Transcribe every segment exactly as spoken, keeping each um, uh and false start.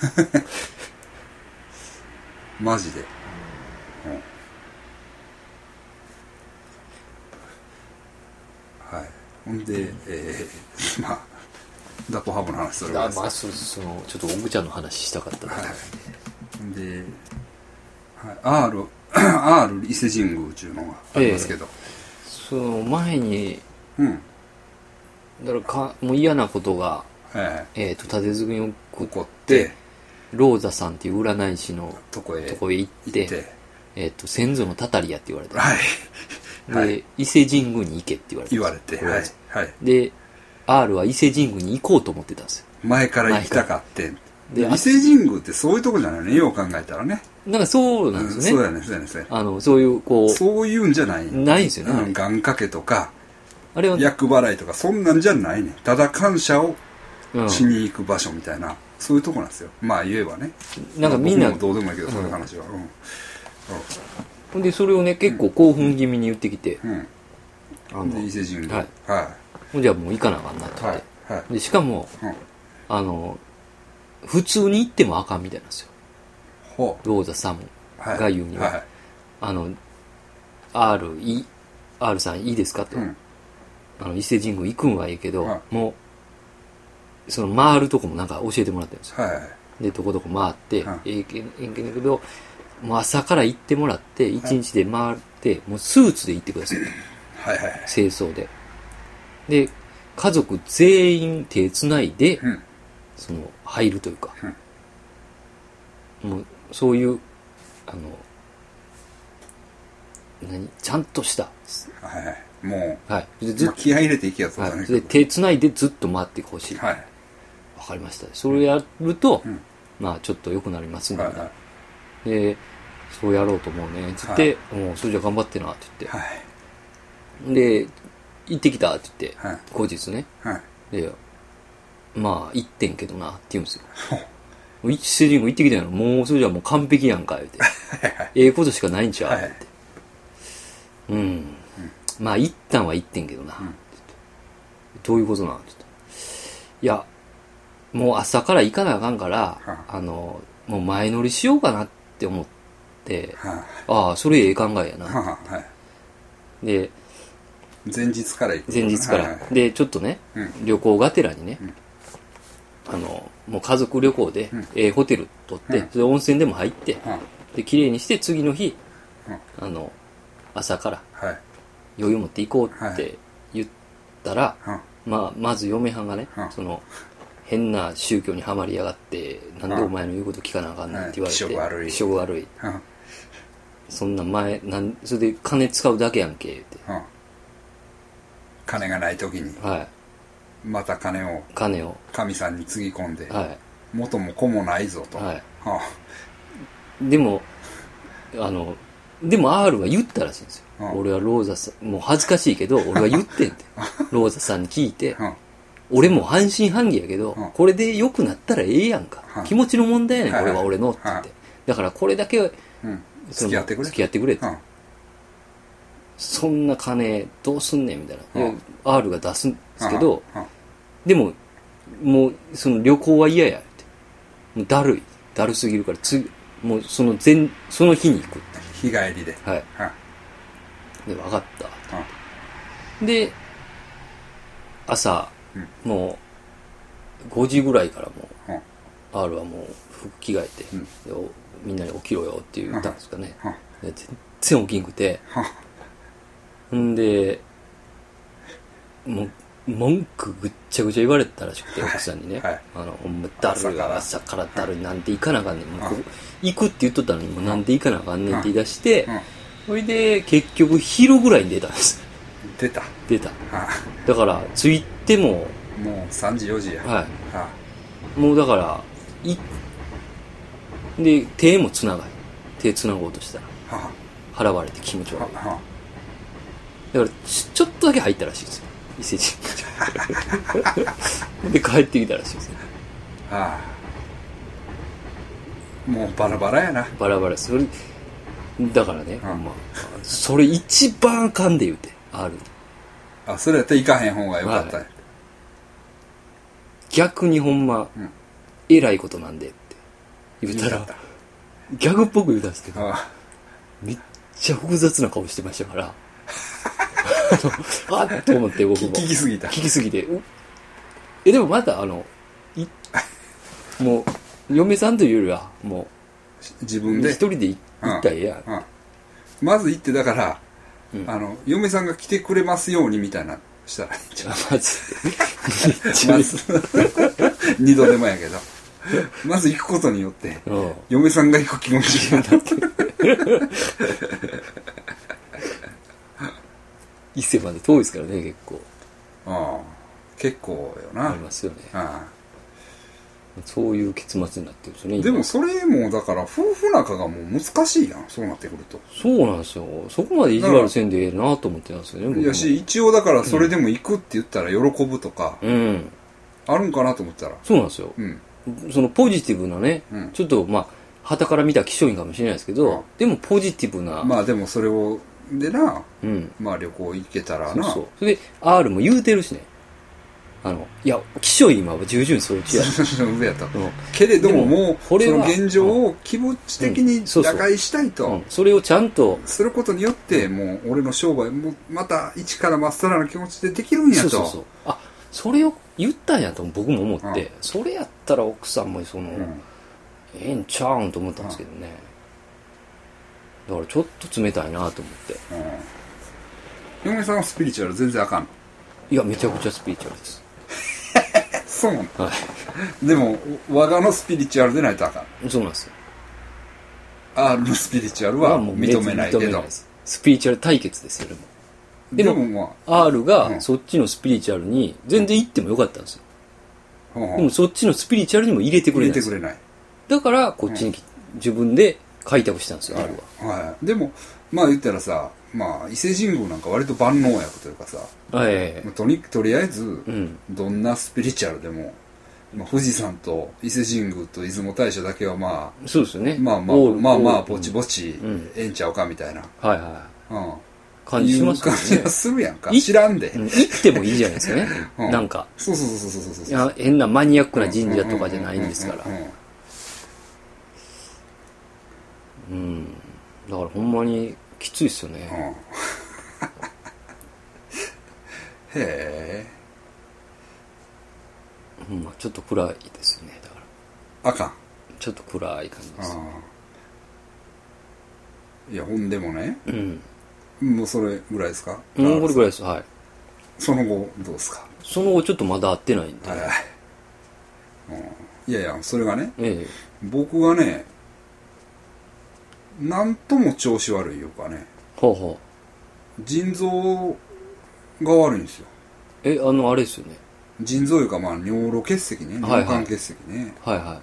マジで、うん、はい。ほんで、えー、まあダコハブの話それはまあそそのちょっとオグちゃんの話したかったから、 はい、ほんで、はい、R R 伊勢神宮っていうのがありますけど、 えー、その前に、 うん、 だからかもう嫌なことが、 えー、えーと立て続けに起こ起こってローザさんっていう占い師のとこへとこへ行って行って、 えー、と先祖のたたりやって言われて、 はいで、 はい、 伊勢神宮に行けって言われて言われて、はいはい、 で R は伊勢神宮に行こうと思ってたんですよ。 前から行きたかってで伊勢神宮ってそういうとこじゃないね、よう考えたらね。 なんかそうなんですよね、 うん、そうやね、そうやね、そうやね。 あのそういうこうそういうんじゃないないんですよね、 うん、願掛けとかあれは厄払いとかそんなんじゃないね。ただ感謝をうんしに行く場所みたいな、そういうとこなんですよ。まあ言えばね、 なんかみんな、 僕もどうでもいいけど、そういう話は、うんほんでそれをね結構興奮気味に言ってきて、 うん、 あので伊勢神宮、 はいはほんじゃもう行かなあかんなって言って、 いはい、 でしかもうん、 あの普通に行ってもあかんみたいなんですよ、 ほう、 ローザサムはい、 が言うには、 はい、 あの R, い R さんいいですかと、 うん、 あの伊勢神宮行くんはいいけど、 はい、 もうその回るとこもなんか教えてもらってるんですよ、 はい、 でどこどこ回って、 はい、 ええけんええけんだけどもう朝から行ってもらって一日で回って、もうスーツで行ってくださいと、 はいはいはい、 清掃でで家族全員手つないで、 うん、 その入るというか、 うん、 もうそういうあの何ちゃんとした、 はいはい、もう、 はい、でずっまあ、気合い入れていきやつだね、 はい、で手つないでずっと回ってほしい、 はい、 わかりました、それをやると、 うん、 まあちょっと良くなりますんで、 はいはい、 でそうやろうと思うねつって、はい、もうそれじゃ頑張ってなって言って、 はい、 で行ってきたって言って、 はい、 後日ね、 はい、 でまあ行ってんけどなって言うんですよ伊勢神宮行ってきたのもうそれじゃもう完璧やんか言うてええことしかないんちゃう、はい、って、うん、うん、まあ一旦は行ってんけどな、うん、どういうことなんって言って、いやもう朝から行かなあかんから、はあ、あのもう前乗りしようかなって思って、はあ、ああそれええ考えやな、はあ、はい、で前日から行く、 前日から、はいはい、でちょっとね、うん、旅行がてらにね、うん、あのもう家族旅行で、うん、ええホテル取って、うん、それ温泉でも入って、うん、で綺麗にして次の日、うん、あの朝から、はい、余裕持って行こうって言ったら、はい、まあ、まず嫁はんがね、うん、その変な宗教にはまりやがってなんでお前の言うこと聞かなあかんねんって言われて、はい、気色悪い気色悪い、うん、そんな前なんそれで金使うだけやんけって、うん、 金がない時に、はい、また金を金を神さんにつぎ込んで、 はい、 元も子もないぞと、はい、はあ、でもあのでも R は言ったらしいんですよ、うん、俺はローザさんもう恥ずかしいけど俺は言ってんってローザさんに聞いて、うん、俺も半信半疑やけど、うん、これで良くなったらええやんか、うん、気持ちの問題やねん、これは俺のって言って、だからこれだけ、うん、 付き合ってくれ付き合ってくれって、うん、そんな金どうすんねんみたいな、うん、R が出すんですけど、うんうん、でももうその旅行は嫌やってもうだるいだるすぎるから次もうその前その日に行く日帰りで、 はい、うん、で分かった、うん、で朝、うん、もうごじぐらいからもう、うん、R はもう服着替えて、うん、でみんなに起きろよって言ったんですかね、うん、全然起きんくて、うん、んでもう文句ぐっちゃぐちゃ言われたらしくて、奥さんにね、はい、あのほんまだるい朝からだるいなんで行かなあかんねん、もうこ行くって言っとったのにもうなんで行かなあかんねんって言い出して、それで結局昼ぐらいに出たんです。 出た出ただから着いてももうさんじよじや、 はい、もうだからいで手もつながい手つなごうとしたら払われて気持ち悪い、だからちょっとだけ入ったらしいですよ伊勢神宮で帰ってきたらしいですね。 ああもうバラバラやなバラバラそれだからね、ほんまそれ一番あかんで言うてあるあそれやったら行かへん方がよかった、はい、 逆にほんま、うん、えらいことなんでって言ったら、ギャグっぽく言うたんですけど、 あめっちゃ複雑な顔してましたから、あっと思って僕も。 聞きすぎた。 聞きすぎて。え、でもまたあの、いもう、嫁さんというよりは、もう、自分で。 一人で行ったらええやん。 うんうん、まず行ってだから、うん、あの、嫁さんが来てくれますようにみたいな、したらいいんちゃう。 まず、 まず、二度手間やけど。まず行くことによって、嫁さんが行く気持ちになって。 伊勢まで遠いですからね、結構。 ああ、結構よな。 ありますよね。 ああ、 そういう結末になってるんですよね。 でもそれもだから夫婦仲がもう難しいやん、そうなってくると。 そうなんですよ。そこまで意地悪せんでええなと思ってたんですよね。 いやし、一応だからそれでも行くって言ったら喜ぶとか、 うん、 あるんかなと思ったら。 そうなんですよ。 うん、 そのポジティブなね、 うん、 ちょっとまあ、傍から見たら気象いいかもしれないですけど、うん、でもポジティブな。 まあでもそれを、でな、 うん、 まあ旅行行けたらな。そうそう。 それで R も言うてるしね。あの、いや、気象今は従順装置や。 上やった。けれどももう、その現状を気持ち的に打開したいと。 それをちゃんと。 することによって、もう俺の商売もまた一からまっさらな気持ちでできるんやと。そうそうそう。 あ、それを言ったんやと僕も思って、うん、それやったら奥さんもその、うん、ええんちゃうんと思ったんですけどね。だからちょっと冷たいなと思って。 うん、嫁さんはスピリチュアル全然あかんの？ いや、めちゃくちゃスピリチュアルです。 そうなの、 はい、 でも我がのスピリチュアルでないとあかん。そうなんですよ。 R のスピリチュアルは認めないけど、 ないスピリチュアル対決ですよ。でもでも、まあ、R がそっちのスピリチュアルに全然行ってもよかったんですよ、うん、でもそっちのスピリチュアルにも入れてくれないんですよ。入れてくれない。だからこっちに、うん、自分で開拓したんですよ、うん、R は、はい、でもまあ言ったらさ、まあ伊勢神宮なんか割と万能薬というかさ、 はいはいはい、 とにとりあえず、うん、どんなスピリチュアルでも、まあ、富士山と伊勢神宮と出雲大社だけはまあそうですよね、 まあまあまあまあぼちぼちええんちゃうかみたいな、 うん、はいはい、うん、 感じしますよね。いう感じがするやんか。知らんで、 うん、行ってもいいじゃないですかね、うん、なんかそうそうそうそうそうそう、いや変なマニアックな神社とかじゃないんですから、うん、だからほんまにきついっすよね、うんへえ、 うん、まあちょっと暗いですよね。だからあかん、 ちょっと暗い感じです。 あ、いやほんでもね、 うん、 もうそれぐらいですか？ もうこれぐらいです。はい。 その後どうですか？ その後ちょっとまだ会ってないんで、はい、 うん、いやいやそれがね、 ええ、 僕がねなんとも調子悪いいうかね、 ほうほう、腎臓が悪いんですよ。 え、あのあれですよね、 腎臓いうかまあ尿路結石ね、尿管結石ね、 はいはい、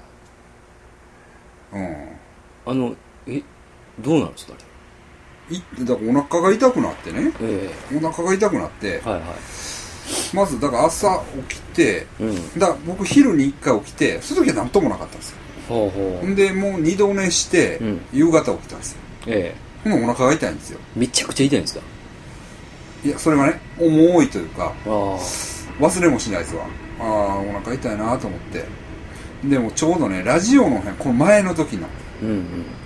うん、 あのえどうなんですかね。 いだからお腹が痛くなってね、 ええ、お腹が痛くなって、 はいはい、 まずだから朝起きて、 うん、 だから僕昼にいっかい起きて、その時は何ともなかったんですよ。 ほうほうでもう二度寝して、うん、夕方起きたんですよ。 ええ、ほんなお腹が痛いんですよ。 めちゃくちゃ痛いんですか？ いやそれがね重いというか、 あ忘れもしないですわ。ああお腹痛いなと思って、でもちょうどねラジオの辺この前の時の、 うんうん、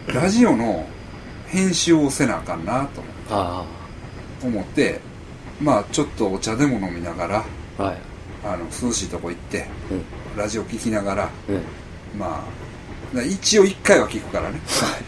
ラジオの編集をせなあかんなと思って、 あ思ってまあちょっとお茶でも飲みながら、 はい、 あの涼しいとこ行って、 うん、 ラジオ聞きながら、 うん、 まあ一応一回は聞くからね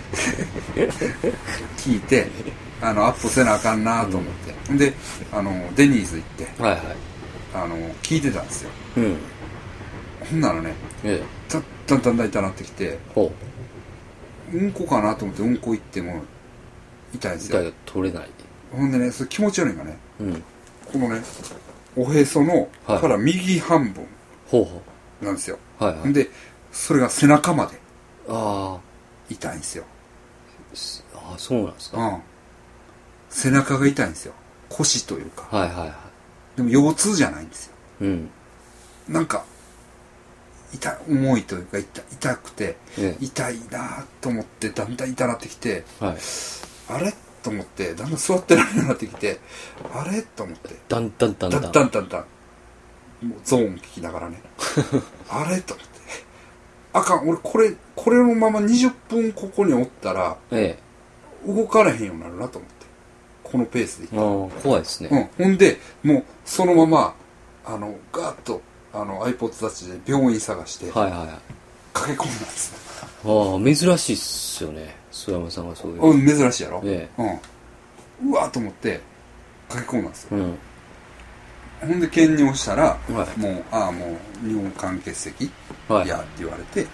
聞いてあのアップせなあかんなと思って、うん、であのデニーズ行って、 はいはい、 あの聞いてたんですよ、 うん、 ほんならね、 ええ、 だだんだんだん痛なってきて、 ほううんこかなと思ってうんこ行っても痛いんですよ。 痛いが取れない。 ほんでねそれ気持ち悪いのがね、 うん、 このねおへそのから右半分なんですよ、 はいはいはい、 でそれが背中まであ痛いんですよ。 ああそうなんですか、 うん、背中が痛いんですよ、腰というか、 はいはいはい、 でも腰痛じゃないんですよ、 うん、 なんか痛い重いというか 痛, 痛くて、 ええ、 痛いなと思ってだんだん痛なってきて、 はい、 あれと思ってだんだん座ってられなくなってきて、あれと思ってだんだんだんだんだんだんだんだんもうゾーン聞きながらねあれと思ってあかん、俺これこれのままにじゅっぷんここにおったら、ええ、動かれへんようになるなと思って、このペースでいったら。 怖いですね。 うん、ほんでもうそのままあのガーッとあの iPod たちで病院探して、はいはいはい、駆け込んだんですね。 ああ、珍しいっすよね、須山さんがそういう。 うん、珍しいやろ、 ええ、 うん、うわーと思って駆け込んだんですよ、うん、ほんで検尿したら、はい、もうああもう尿管結石、はい、やって言われて、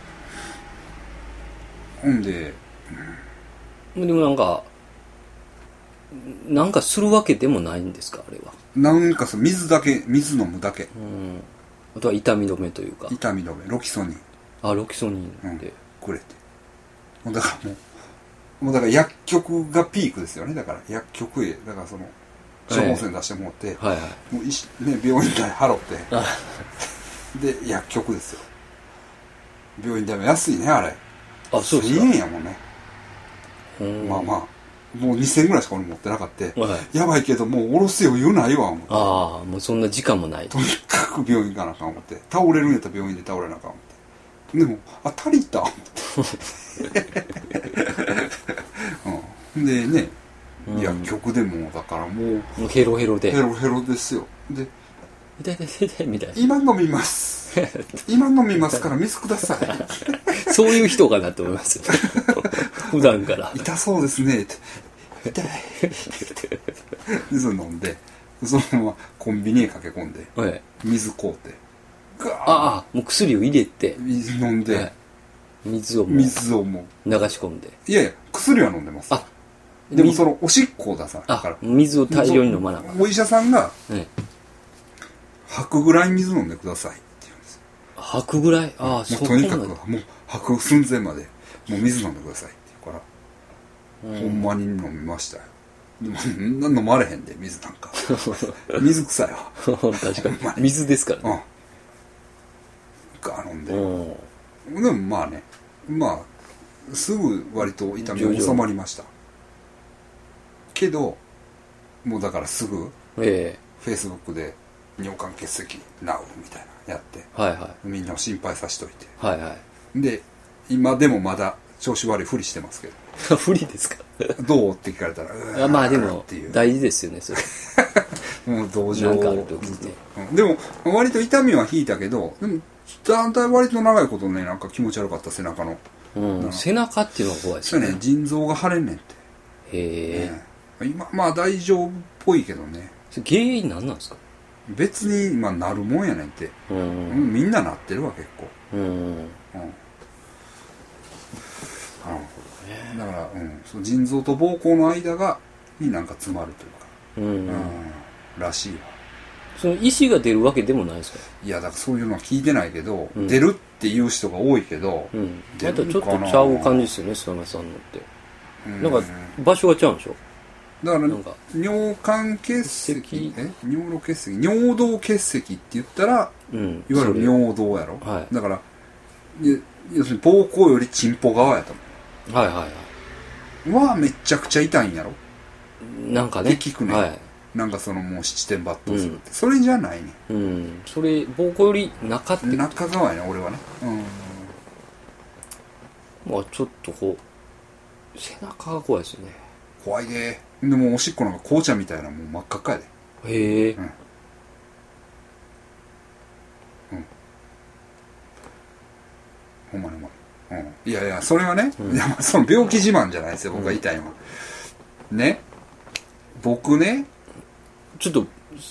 ほんで、 うん、でもなんかなんかするわけでもないんですか、あれは。 なんかさ、水だけ、水飲むだけ、うん、 あとは痛み止めというか、 痛み止め、ロキソニン、 あ、ロキソニンで、 うん、くれて、もうだからもうもうだから薬局がピークですよね。だから薬局へ、だからその処方箋出してもらって、はいはいはい、もういし、ね、病院代払ってで薬局ですよ。病院代も安いね、あれ。 あ、そうですか。 せんえんやもんね。まあまあもうにせんえんぐらいしか俺持ってなかった、はい、やばいけどもう下ろす余裕ないわ思って。 ああ、もうそんな時間もない。 とにかく病院行かなあかん思って、倒れるんやったら病院で倒れなあかん思って、でもあ足りた思って、うん、でね、うん、薬局でもだからもうもうヘロヘロでヘロヘロですよ。で痛い痛い痛いみたいな、 今飲みます今飲みますから水くださいそういう人かなと思いますよ普段から痛そうですねって痛いでそれ飲んで、そのままコンビニへ駆け込んで、はい、水買うてガーッ、ああ、もう薬を入れて水飲んで、はい、 水をもう水をもう流し込んで、 いやいや薬は飲んでます。あ、でもそのおしっこを出さないだから水を大量に飲まなかった。 お医者さんが、はい、吐くぐらい水飲んでくださいって言うんですよ。 吐くぐらい、ああ、 そう。とにかくもう吐く寸前までもう水飲んでくださいって言うから、うん、ほんまに飲みましたよ。でも飲まれへんで水なんか水臭いわ確かに水ですからね、 うん、ガー飲んで、うん、でもまあね、まあすぐ割と痛みが収まりました。けどもうだからすぐ、えー、Facebook で尿管結石ナウみたいなやって、はいはい、みんなを心配させといて、はいはい、で今でもまだ調子悪いふりしてますけど不利ですかどうって聞かれたら、 まあでも大事ですよねそれもう同情なんかある時って、うん、でも割と痛みは引いたけど、でも団体割と長いことね、なんか気持ち悪かった、背中の、 うん、背中っていうのが怖いですよね。 そうね、腎臓が腫れんねんって。へえ、ね、今まあ大丈夫っぽいけどね。 原因何なんですか？ 別にまあなるもんやねんって、うん、うん、みんななってるわ結構、うん、うん、うん、だから、うん、その腎臓と膀胱の間がになんか詰まるというか、うんうん、らしいわ。 その意思が出るわけでもないですか？ いやだからそういうのは聞いてないけど、うん、出るっていう人が多いけど、 うん、出るかな。またちょっとちゃう感じですよね、須山さんのって、うん、なんか場所が違うんでしょ。 だからなんか尿管結石、え尿路結石、尿道結石って言ったら、うん、いわゆる尿道やろ、はい、だから要するに膀胱よりチンポ側やと思う。はいはいはいはめっちゃくちゃ痛いんやろなんかねって聞くね、はい、なんかそのもう七点抜刀するって、うん、それじゃないね、 うん、それ膀胱より中って中側やね俺はね、うん、 まあちょっとこう背中が怖いですよね。 怖いで。でもおしっこなんか紅茶みたいなもう真っ赤っかやで。へえ、うん、うん、ほんまにほんまに、うん、いやいやそれはね、うん、いやその病気自慢じゃないですよ僕が言いたいのは、うん、ね、僕ねちょっと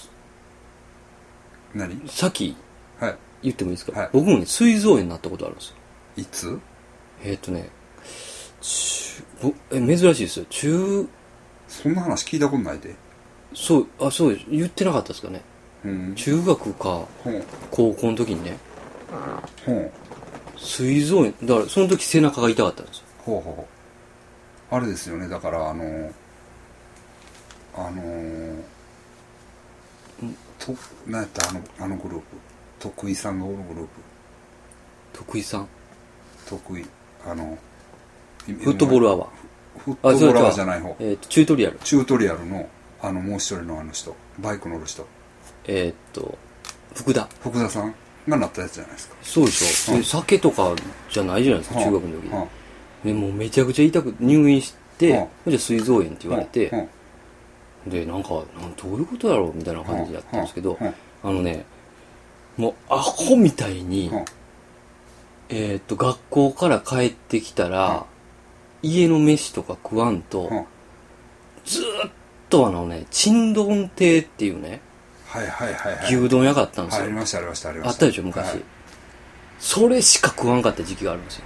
何さっき言ってもいいですか、はい、僕もね膵臓炎になったことあるんですよ。 いつ？ えー、っとねえ珍しいですよ。中そんな話聞いたことないで。 そうあそうです言ってなかったですかね、うん、中学か高校の時にね、うん、膵臓炎だからその時背中が痛かったんですよ。 ほうほう、あれですよね、だからあのあのー、と何やったあのあのグループ、徳井さんがおるグループ。 徳井さん徳井あのフットボールアワー、 フットボールアワーじゃない方、 えー、チュートリアルチュートリアルのあのもう一人のあの人、バイク乗る人、 えー、っと福田福田さん、 がなったやつじゃないですか。 そうでしょ、うん、で酒とかじゃないじゃないですか、中学の時、 うん、 でもうめちゃくちゃ痛く入院して、うん、じゃあ膵臓炎って言われて、うんうん、でなんかなんどういうことだろうみたいな感じだったんですけど、うんうん、あのねもうアホみたいに、うん、えー、っと学校から帰ってきたら、うん、家の飯とか食わんと、うん、ずーっとあのねちんどん亭っていうね、 はいはいはいはい、 牛丼屋があったんですよ。 ありましたありましたありました。 あったでしょ昔、はい、それしか食わんかった時期があるんですよ。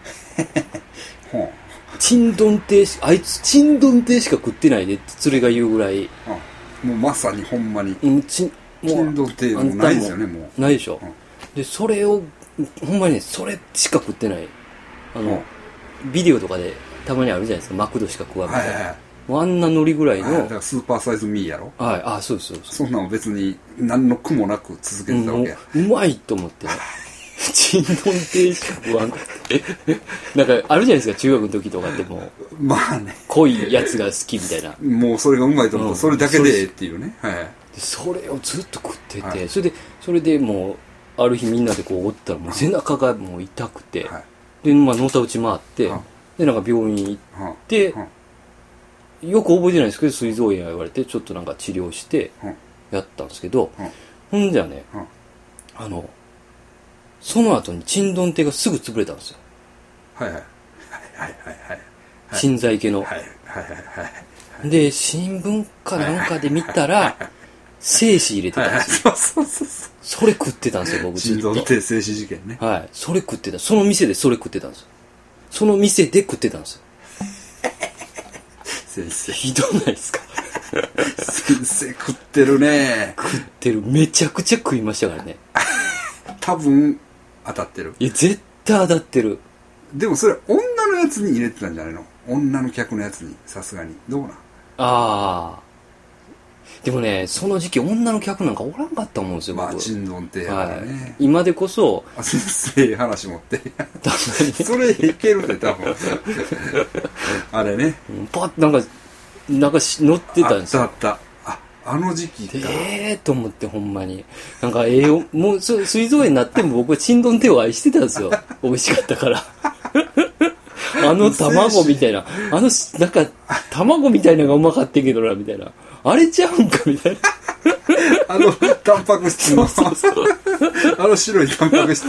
ちんどん亭しあいつちんどん亭しか食ってないでって連れが言うぐらい、 うん、もうまさにほんまに、 うん、ちんどん亭もないですよね。もうないでしょ、うん、でそれをほんまにねそれしか食ってないあの、うん、ビデオとかでたまにあるじゃないですか、マクドしか食わんみたいな、はいはいはい、もうあんなノリぐらいの、はい、 だからスーパーサイズミーやろ。 はい、あそうですそうです。 そんなの別に何の苦もなく続けてたわけや、 うん、うまいと思ってねちんどん亭しか食わんかってなんかあるじゃないですか中学の時とかってもうまあね濃いやつが好きみたいなもうそれがうまいと思うと、うん、それだけでっていうね、はい、 でそれをずっと食ってて、 はい、 それでそれでもうある日みんなでこうおったらもう背中がもう痛くて、はい、でまあのたうち回って、はい、でなんか病院行って、はい、よく覚えてないですけど膵臓炎言われてちょっとなんか治療してやったんですけど、はい、ほんじゃね、はい、あのその後にちんどん亭がすぐ潰れたんですよ。 はいはいはいはいはい。 新在家の。 はいはいはいはい。 で新聞かなんかで見たら精子入れてたんですよ。そうそうそう。それ食ってたんですよ僕ずっと。 ちんどん亭精子事件ね。 はい。それ食ってた。その店でそれ食ってたんですよ。その店で食ってたんですよ。 先生。 ひどないですか。 先生食ってるね。 食ってる。めちゃくちゃ食いましたからね。 多分当たってる。 いや絶対当たってる。 でもそれ女のやつに入れてたんじゃないの？女の客のやつに。さすがにどうなん？ああでもねその時期女の客なんかおらんかったと思うんですよ。 まあちんどん亭やからね、 はい、今でこそあ先生話持ってそれいけるって多分あれねパッとなんかなんか乗ってたんですよ。 あったあった。あの時期か。 ええー、と思ってほんまに。なんかええよ、もう膵臓炎になっても僕はちんどん亭を愛してたんですよ。美味しかったから。あの卵みたいな、あの、なんか卵みたいなのがうまかったけどな、みたいな。あれちゃうんか、みたいな。 あの、タンパク質の。そうそうそうあの白いタンパク質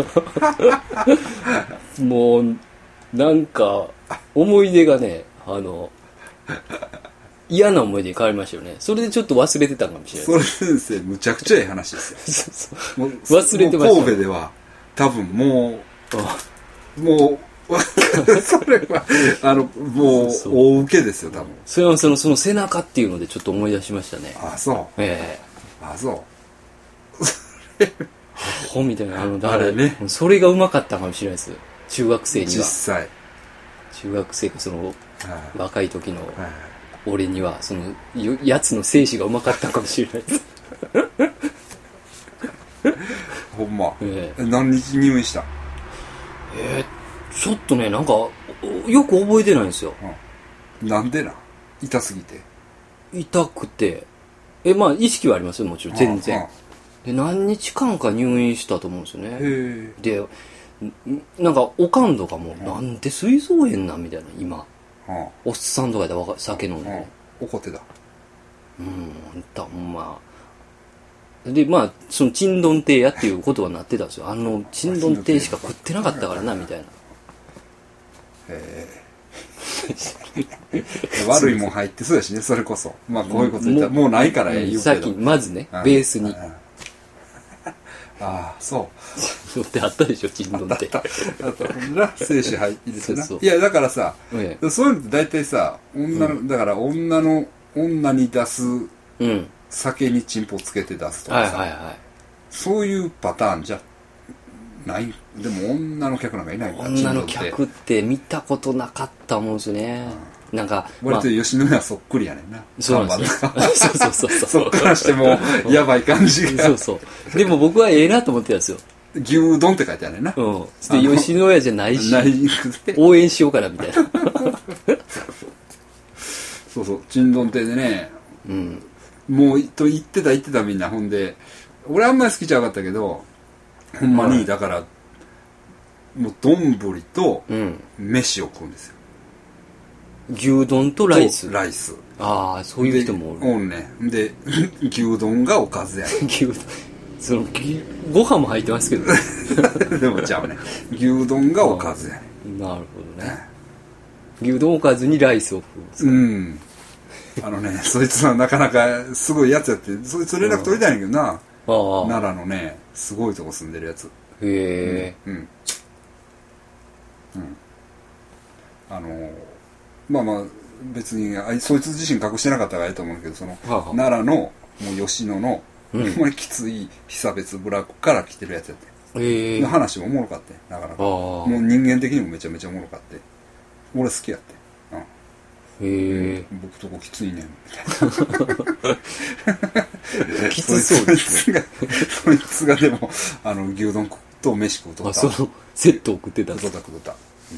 もう、なんか、思い出がね、あの、嫌な思い出に変わりましたよね。それでちょっと忘れてたかもしれない。 それ先生むちゃくちゃいい話ですよ。 そうそうもう忘れてました。 神戸では多分もうもうそれはあのもう大受けですよ多分。 それはそのその背中っていうのでちょっと思い出しましたね。 あそう。 ええー、あそう。 アホみたいなあのあれね。 それがうまかったかもしれないです。中学生には。 実際。 中学生その、はい、若い時の。 はい俺にはそのやつの精子がうまかったかもしれないですほんま、 えー、何日入院した？ えー、ちょっとねなんかよく覚えてないんですよ、 うん、なんでな痛すぎて痛くてえまあ意識はありますよもちろん全然、うんうん、で何日間か入院したと思うんですよね。 へでなんかおかんとかも、うん、なんで膵臓炎なんみたいな今おっさんとかで酒飲んで、ね、 怒ってた。 うんだまあでまあそのちんどん亭やっていうことはなってたんですよ。あのちんどん亭しか食ってなかったからなみたいな。 へえ悪いもん入ってそうやしねそれこそまあこういうこと言ったらもうないから言うけどさっきまずねベースにああそうそうってあったでしょちんどん亭あったあったほんな精子入ってなそうそういやだからさ、ええ、そういうのって大体さ女の、うん、だから女の女に出す、うん、酒にチンポつけて出すとかさ、 はいはいはい、 そういうパターンじゃないでも女の客なんかいないから女の客って見たことなかったもんですね、うん、なんか割と吉野家そっくりやねんなそうなんですよそうそうそうそうそっからしてもやばい感じがそうそうでも僕はええなと思ってたんですよ牛丼って書いてあるねんな、 うん、で吉野家じゃないし応援しようかなみたいなそうそうちんどん亭でね、 うん、 もうと言ってた言ってたみんなほんで俺あんまり好きじゃなかったけどほんまにだからもう丼とうん。 飯を食うんですよ。 牛丼とライス。 とライス。 ああ、そういう人もおる。 おんねん。で、牛丼がおかずやね牛丼。その、ぎご飯も入ってますけどね。 ん。でもちゃうね。牛丼がおかずやねなるほどね。牛丼おかずにライスを食うんですか。 ん。うん。あのね、そいつはなかなかすごいやつやって、そいつ連絡取りたいんやけどな。 ああ。 奈良のね、すごいとこ住んでるやつ。 へえ。 うん。うん。あの、まあまあ、別にあいそいつ自身隠してなかったからいいと思うけど、その、 はあはあ奈良のもう吉野の、 うんほんまにきつい被別部落から来てるやつやって、 へえ。 話もおもろかってなかなかああもう人間的にもめちゃめちゃおもろかって俺好きやって、うん、 へえ。 僕とこきついねんみたいなきつそうですね。 そいつがそいつがでもあの牛丼と飯食うとあ、その、セットを送ってたん食ですうとった食うとった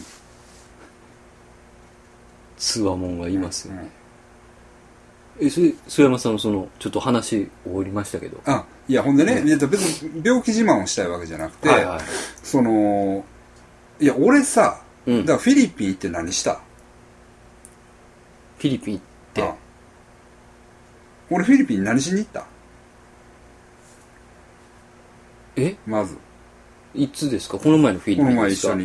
つわもんがいますよね。 うんえ、それ、須山さんのその、ちょっと話終わりましたけど。 あいやほんでね、 うんいや別に病気自慢をしたいわけじゃなくて、 はいはい。 そのいや俺さ、 うんだからフィリピン行って何したフィリピン行ってあ。俺フィリピン何しに行ったえまずいつですか？この前のフィリピこのンですか？ 前一緒に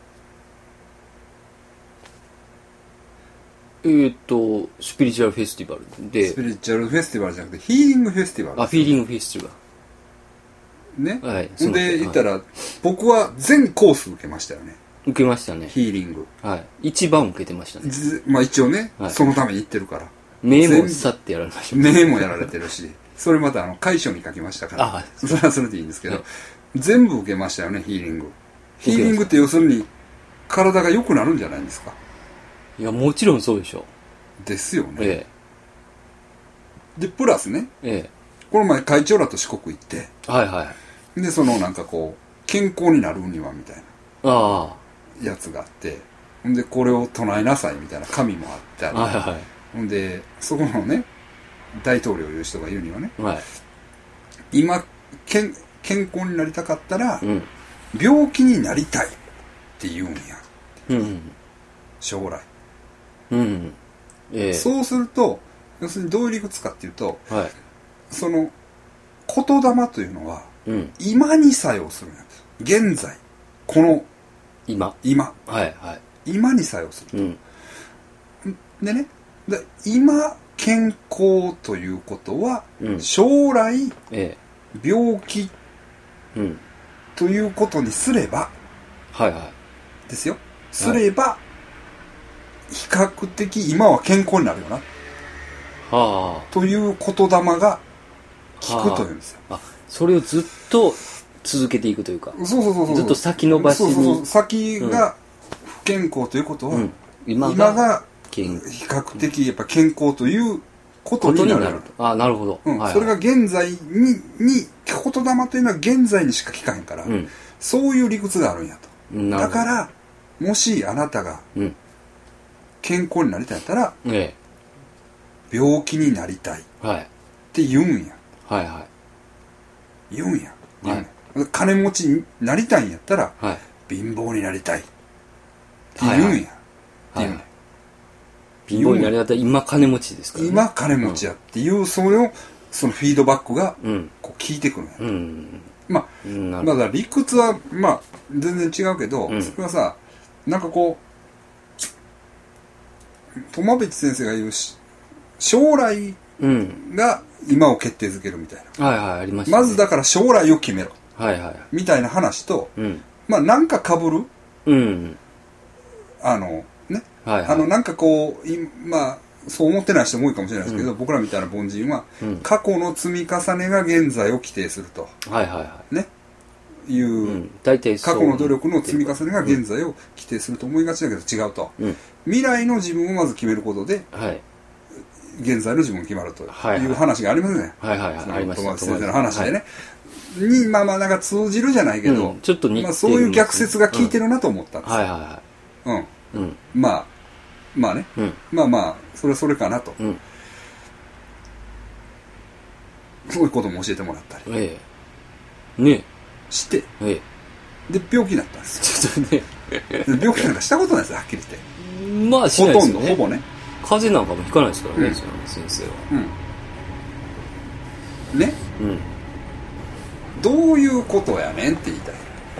えーっと、スピリチュアルフェスティバルでスピ、リチュアルフェスティバルじゃなくてヒーリングフェスティバルあ、フィーリングフェスティバね、 ル。はい。 ほんではい言ったら、僕は全コース受けましたよね受けましたね。 ヒーリングはい。一番受けてましたね。 ずまあ一応ね、 はいそのために行ってるから目全部もさってやられました。 目もやられてるしそれまたあの楷書に書きましたからあそれはそれでいいんですけど、 はい全部受けましたよねヒーリングヒーリングって要するに体が良くなるんじゃないんですかいや、もちろんそうでしょ。 ですよね、 えでプラスねえ。えこの前会長らと四国行ってえ。はいはい。 でそのなんかこう健康になるにはみたいなあやつがあってほんでこれを唱えなさいみたいな紙もあってああ。 る、 はいはほんでそこのね大統領いう人が言うにはねい。はい。 今健健康になりたかったらうん。 病気になりたいって言うんやうん。 将来、 うん。ええ。 そうすると要するにどういう理屈かっていうとはい。 その言霊というのはうん。 今に作用するんや現在この今。 今はいはい。 今に作用するうん。 でねで今健康ということは、 うん将来え病気え。うん。 ということにすればはいはい。 ですよすれば、比較的今は健康になるよなはという言霊が効くというんですよあ。あ、それをずっと続けていくというか。 そうそうそうそうずっと先延ばしにそうそうそう先が不健康ということは、 うん。今今がが健比較的やっぱ健康ということことになるになると。あ、なるほど。 うんはいはいそれが現在にに言霊というのは現在にしか聞かへんから、 うん。 そういう理屈があるんやとなるほど。 だからもしあなたがうん。 健康になりたいんやったらえ病気になりたいっえ。はい。 て言うんやはいは言うんや、言うねは金持ちになりたいんやったらい。はい。 貧乏になりたいって言うんや、 はいはいって言うねはい。貧乏になり方、今金持ちですからね。 今金持ちやっていう、それをそのフィードバックがうん。 こう聞いてくるんや、 うん。 まうん。なあるほど。 まだ理屈はまあ全然違うけど、 うんそれはさなんかこう友淵先生が言うし将来うん。 が今を決定づけるみたいな、 はいはい、ありましたね。 まずだから将来を決めろはいはい。 みたいな話とうん。 まあなんか被るうん。 あのねはいはい。 あのなんかこういまあそう思ってない人も多いかもしれないですけど、僕らみたいな凡人は、 うん過去の積み重ねが現在を規定するとはいはいはねいう、 い。うん。大体そう。 過去の努力の積み重ねが現在を規定すると思いがちだけど違うと、 うん。 未来の自分をまず決めることではい。 現在の自分が決まるとはいはいいう話がありますね、 はいはいはい。 そのありました。 友達先生の話でね、にまあまあなんか通じるじゃないけど、 うんちょっと似てるまあ、そういう逆説が効いてるなと思ったんですよ、 はいはいはうんい。うん。 まあまあね、 うん。 まあまあそれはそれかなと、 うん。 そういうことも教えてもらったりええ。ねして、 ええ、で病気になったんですよ。ちょっとね病気なんかしたことないですよ、はっきり言って。 まあしないですよね。 ほとんど、ほぼね。 風邪なんかもひかないですからね、うん、先生は。 うん。ね。 うん。 どういうことやねんって言いたい。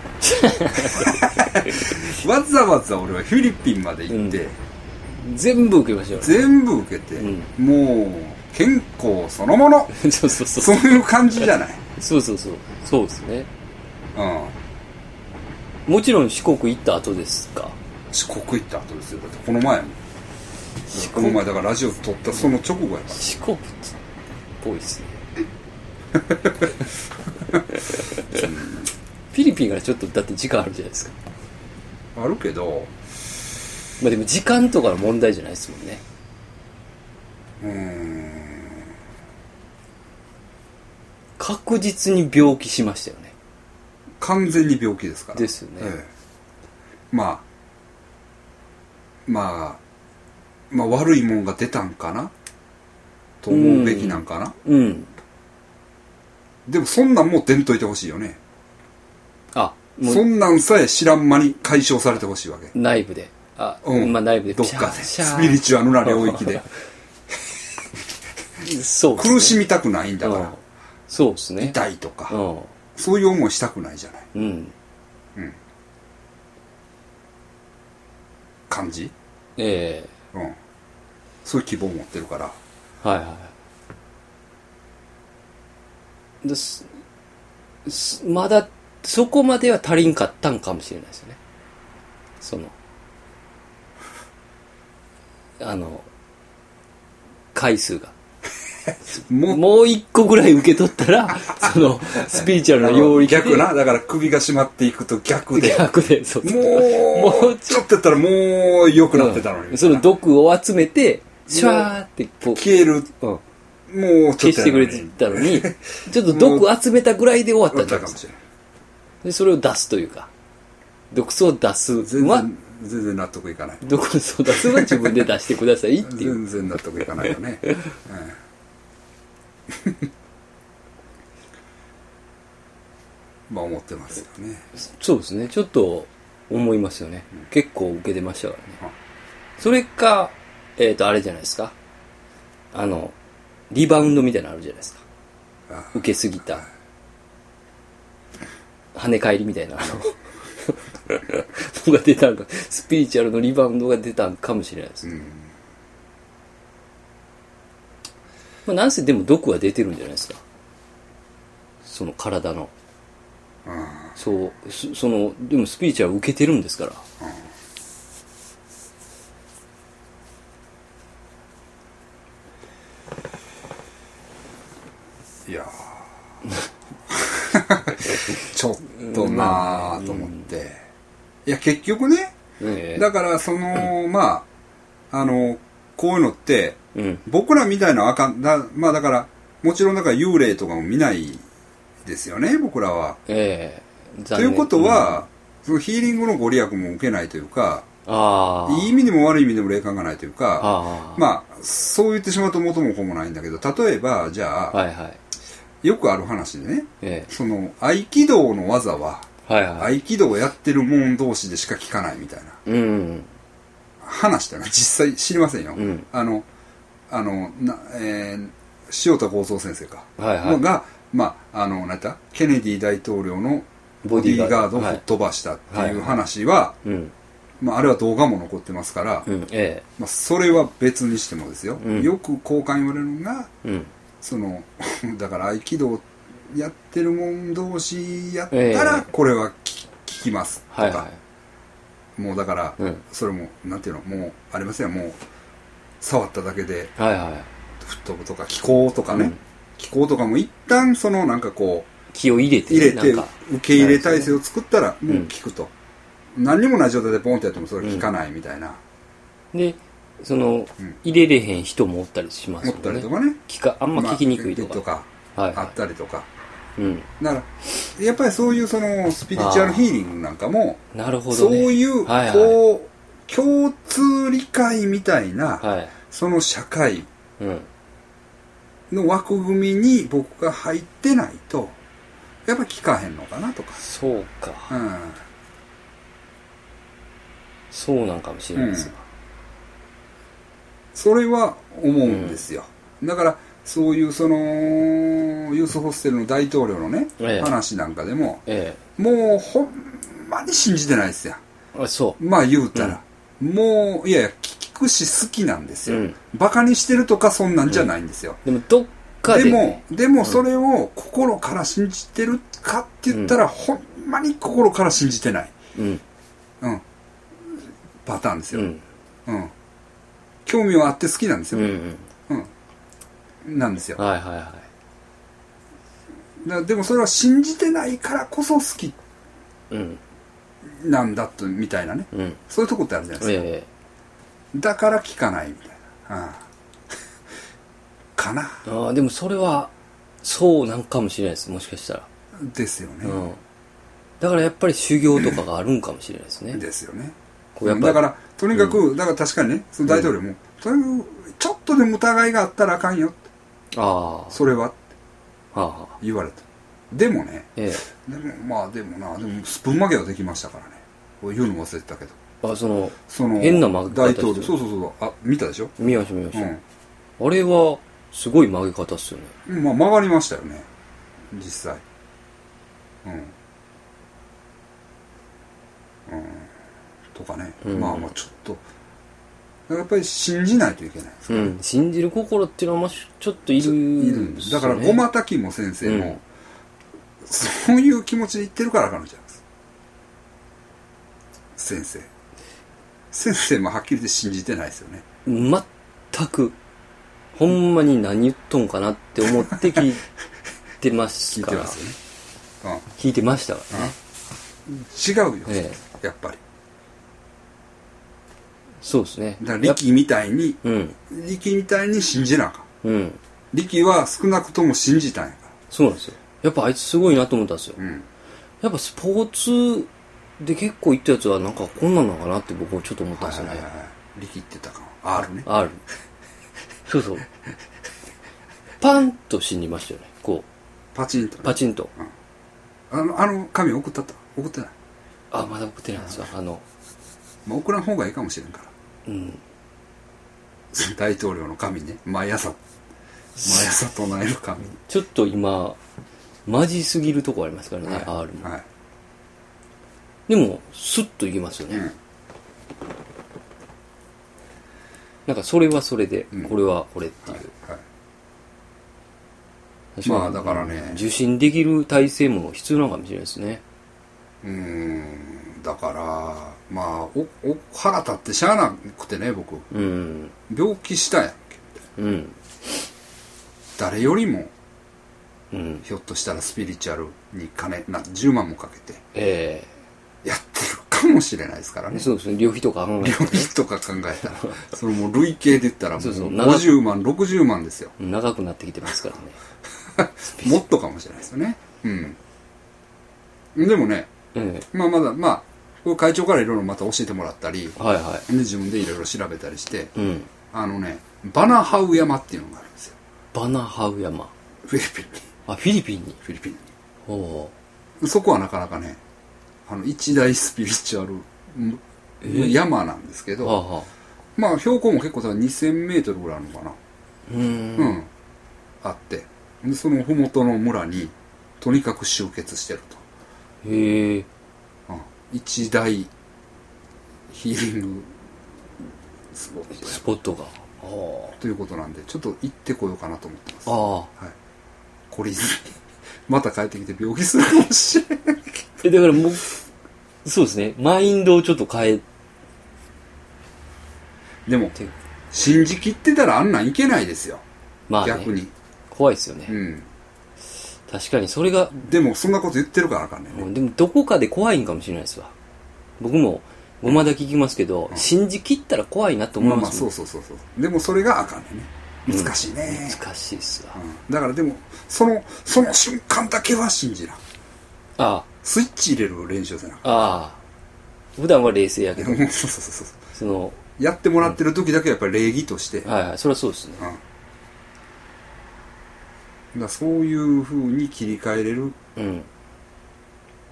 わざわざ俺はフィリピンまで行って、 うん、全部受けましたよね。 全部受けて、うん、もう健康そのもの。 そうそうそう。 そういう感じじゃない。 そうそうそう。そうですね。 うん。 もちろん四国行った後ですか。 四国行った後ですよ。だってこの前も。この前だからラジオ撮ったその直後やから。 四国っぽいですね。フィリピンからちょっとだって時間あるじゃないですか。 あるけど、 まあでも時間とかの問題じゃないですもんね。 うーん。 確実に病気しましたよね。 完全に病気ですから。 ですよね。 ええ、まあまあまあ悪いもんが出たんかなと思うべきなんかな。 うん。うん、でもそんなんもう出んといてほしいよね。 あ、 もうそんなんさえ知らん間に解消されてほしいわけ。 内部で。あ、 うん、 まあ内部で。 どっかで。スピリチュアルな領域で。 そうですね。 苦しみたくないんだから。うん、 そうですね。 痛いとか、 うん。 そういう思いしたくないじゃない。 うん。 うん。感じ？ ええー。うん。そういう希望を持ってるから。 はいはい。です。まだそこまでは足りんかったんかもしれないですよね。そのあの回数がもうもう一個ぐらい受け取ったらそのスピリチュアルな領域で逆な、だから首が締まっていくと逆で逆でそうもうもうちょっとやったらもう良くなってたのに、 うん、その毒を集めてシュワーってこう消える、 うん、 もう消してくれてたのにちょっと毒集めたぐらいで終わったんじゃないですか。でそれを出すというか毒素を出す全然全然納得いかない。 毒素を出すは自分で出してくださいっていう全然納得いかないよね、うんまあ思ってますよね。 そうですね、ちょっと思いますよね、うん、結構受けてましたからね、うん、それかえっ、ー、とあれじゃないですか、あのリバウンドみたいなのあるじゃないですか、受けすぎた跳ね返りみたいなのが出たんか、スピリチュアルのリバウンドが出たんかもしれないです、うん、まあ、なんせでも毒は出てるんじゃないですか、その体の、うん、そうそそのでもスピリチュアル受けてるんですから、 うん、いやちょっとなぁと思って、うん、いや結局ね、えー、だからその、うん、まああのこういうのって、うん、僕らみたいなあかんだ、まあだからもちろんだから幽霊とかも見ないですよね僕らは、 えー、 ということは、うん、そのヒーリングのご利益も受けないというか、 あいい意味でも悪い意味でも霊感がないというか、あまあそう言ってしまうと元も子もないんだけど、例えばじゃあ、 はいはい、 よくある話でね、 ええ、 その合気道の技は、 はいはい、 合気道をやってる者同士でしか聞かないみたいな、 うん、 話だな、実際知りませんよ、うん、あのあのな、えー、塩田剛三先生か、 はいはい、 が、まあ、あのなんだケネディ大統領のボディーガードを吹っ飛ばしたっていう話は、 はいはいはい、 まあ、あれは動画も残ってますから、 うんええ、 まあ、それは別にしてもですよ、うん、よく交換言われるのが、 うん、 そのだから合気道やってる者同士やったらこれは聞きますとか、 はいはい、 もうだから、うん、それもなんていうのもうありますよ、もう触っただけで吹っ飛ぶとか気功とかね、うん、気功とかも一旦そのなんかこう気を入れて入れて受け入れ体制を作ったらもう聞くと、うん、何にもない状態でポンってやってもそれ聞かないみたいな、 うん、でその、うん、入れれへん人もおったりしますよね、 おったりとかね、 聞かあんま聞きにくいとか、 まあ、とかはいはい、 あったりとか、 うん、 だからやっぱりそういうそのスピリチュアルヒーリングなんかもなるほど、ね、 そういうこう、 はいはい、 共通理解みたいな、 はい、 その社会の枠組みに僕が入ってないとやっぱり効かへんのかなとか。 そうか。 うん。 そうなんかもしれないですが、うん、 それは思うんですよ、うん、だからそういうそのユースホステルの大統領のね、ええ、話なんかでも、ええ、もうほんまに信じてないですよ。 あ、そうまあ言うたら、うん、もういやいや聞くし好きなんですよ、うん、バカにしてるとかそんなんじゃないんですよ、 うん、でもどっかで、ね、 でもでもそれを心から信じてるかって言ったら、うん、ほんまに心から信じてない、うんうんパターンですよ、うんうん、興味はあって好きなんですよ、うんうんうん、なんですよ、 はいはいはい、 だでもそれは信じてないからこそ好きなんだとみたいなね、うん、そういうとこってあるじゃないですか、えー、だから聞かないみたいな、ああかなあ。でもそれはそうなんかもしれないです、もしかしたらですよね、うん、 だからやっぱり修行とかがあるんかもしれないですねですよね。やっぱだからとにかく、うん、だから確かにねその大統領も、うん、とにかくちょっとでも疑いがあったらあかんよって、ああそれはって言われた、はあ、でもね、ええ、でもまあでもなでもスプーン曲げはできましたからね、こう言うの忘れてたけど、 あそのその変な曲げ方大統領そうそうそうあ見たでしょ、 見ました見ました、うん、あれはすごい曲げ方っすよね。 まあ曲がりましたよね実際、うんうんとかね、うん、まあまあちょっとやっぱり信じないといけないですから、ね、 うん、信じる心っていうのはまあちょっといるいるんです。だからごまたきも先生も、うん、そういう気持ちで言ってるからあかんのじゃないですか先生先生もはっきり言って信じてないですよね全くほんまに何言っとんかなって思って聞いてますから聞いてますよね、うん、聞いてましたからね、 うん、違うよ、ええ、やっぱりそうですね。 だから力みたいに、うん、力みたいに信じなあかん、うん、力は少なくとも信じたんやから。 そうなんですよ。やっぱあいつすごいなと思ったんですよ、うん、やっぱスポーツで結構行ったやつはなんかこんなんなのかなって僕もちょっと思ったんですよね、はいはいはい、 力ってたかも R ね R そうそうパンと死にましたよね、こうパチンと、ね、 パチンと、 うん、あのあの紙送ったった送ってない、 あまだ送ってないんですよ、あのまあ、送らん方がいいかもしれんから、うん、大統領の紙ね、毎朝毎朝唱える紙ちょっと今マジすぎるとこありますからね、はい、R も、はい、でもスッといきますよね、うん、なんかそれはそれで、うん、これはこれっていう、はいはい、 まあだからね受信できる体制も必要なのかもしれないですね。 うーんだからまあおお腹立ってしゃあなくてね僕、うん、病気したやんけ、うん、誰よりも、うん、ひょっとしたらスピリチュアルに金なじゅうまんもかけて、えー、やってるかもしれないですからね。 そうですね、旅費とか考えたら、ね、 旅費とか考えたらそのもう累計で言ったらもうごじゅうまんろくじゅうまんですよ。 長くなってきてますからねもっとかもしれないですよね、うん、でもね、ええ、まあまだまあこれ会長からいろいろまた教えてもらったり、はいはい、で自分でいろいろ調べたりして、うん、あのねバナハウ山っていうのがあるんですよ。 バナハウ山、 フィリピンに。 あフィリピンにフィリピンにおそこはなかなかねあの一大スピリチュアル山なんですけど、はあはあ、まあ標高も結構にせんメートルぐらいあるのかな、うん、うん、あってでその麓の村にとにかく集結してると。へえ、うん、一大ヒーリングスポットスポットがということなんでちょっと行ってこようかなと思ってます。ああ、はい、懲りずにまた帰ってきて病気するかもしれないえだからもうそうですね、マインドをちょっと変えでも信じきってたらあんなんいけないですよ、まあね、逆に怖いですよね、うん、確かにそれがでもそんなこと言ってるからあかんねんね、 うん、でもどこかで怖いんかもしれないですわ。僕もごまだけ聞きますけど、うん、信じきったら怖いなと思います、ね、まあまあそうそうそうそうでもそれがあかんねんね、難しいね、 うん、難しいっすわ、 うん、だからでもそのその瞬間だけは信じな、ああスイッチ入れる練習せな、ああ普段は冷静やけどそうそうそうそうそのやってもらってる時だけやっぱり礼儀として、 うん、はいはいそれはそうですね、うん、だからそういう風に切り替えれる